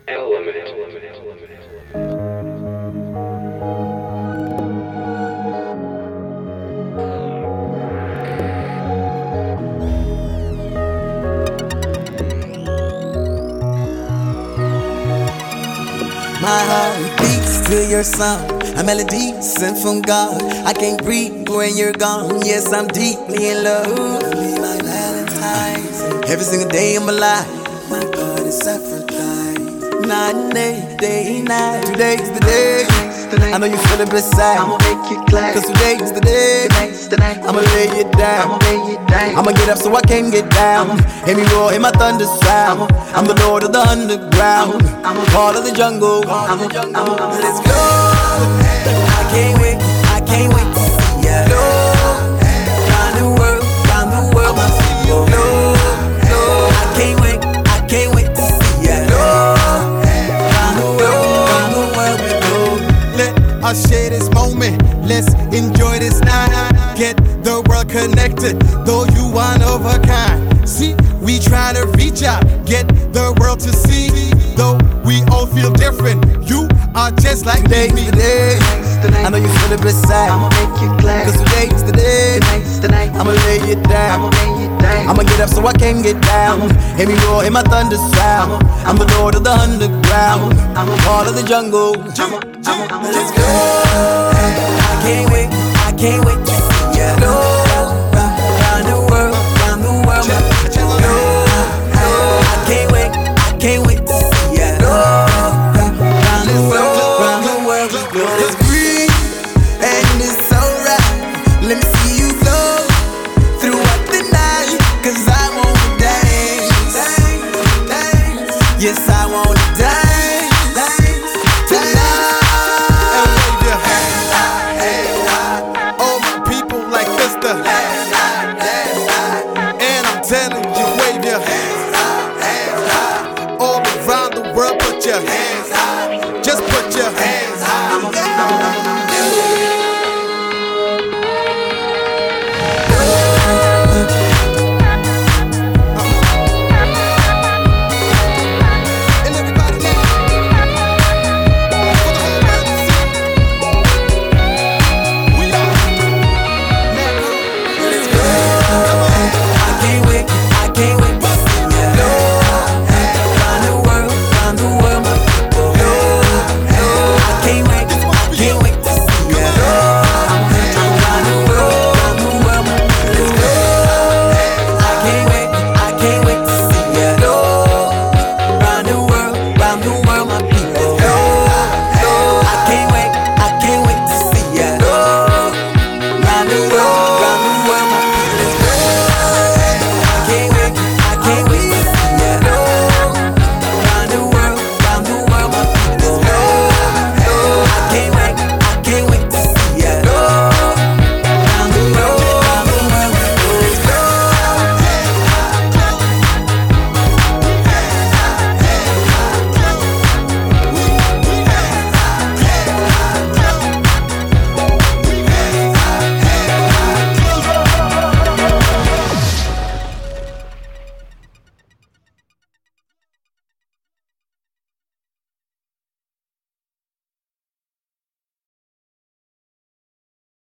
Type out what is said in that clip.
My heart beats to your song, a melody sent from God. I can't breathe when you're gone. Yes, I'm deeply in love. Be my Valentine's. Every single day of my life, my God is sacrifice. Night and day, night. Today's the day. I know you feel it beside. I'ma make you glad. Cause today's the day. Tonight's the night. I'ma lay it down. I'ma lay it down. I'ma get up so I can get down. Hear me roar, hear my thunder sound. I'm the Lord of the underground. Part of the jungle. Let's go. I can't wait, I can't wait to see ya. Round the world, round the world. I can't wait, I can't wait to see ya. Round the world we go. Let us share this moment. Let's enjoy this night. Get the world connected, though you one of a kind. See, we try to reach out, get the world to see. Though we all feel different, you are just like Today's me. the day. I know you feel it beside. I'ma make you glad. Cause today's the day. Tonight's the night. I'ma lay it down. I'ma lay it down. I'ma get up so I can get down. Hear me roar, hear my thunder sound. I'm the Lord of the underground. I'm part of the jungle. Let's go. I can't wait, I can't wait to see ya. Round the world, round the world. I can't wait, I can't wait to see ya. Round the world we go. It's green and it's alright. Let me see you flow throughout the night. Cause I wanna dance. Yes, I wanna